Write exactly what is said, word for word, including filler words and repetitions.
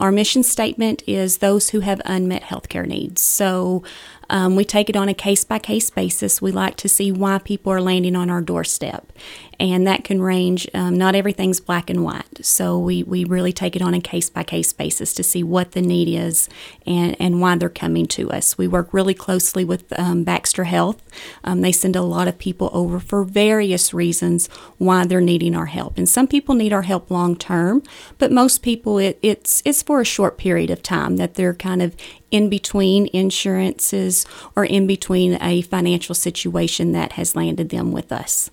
Our mission statement is those who have unmet healthcare needs. So um, we take it on a case-by-case basis. We like to see why people are landing on our doorstep. And that can range, um, not everything's black and white. So we, we really take it on a case-by-case basis to see what the need is and, and why they're coming to us. We work really closely with um, Baxter Health. Um, they send a lot of people over for various reasons why they're needing our help. And some people need our help long-term, but most people, it, it's, it's for a short period of time that they're kind of in between insurances or in between a financial situation that has landed them with us.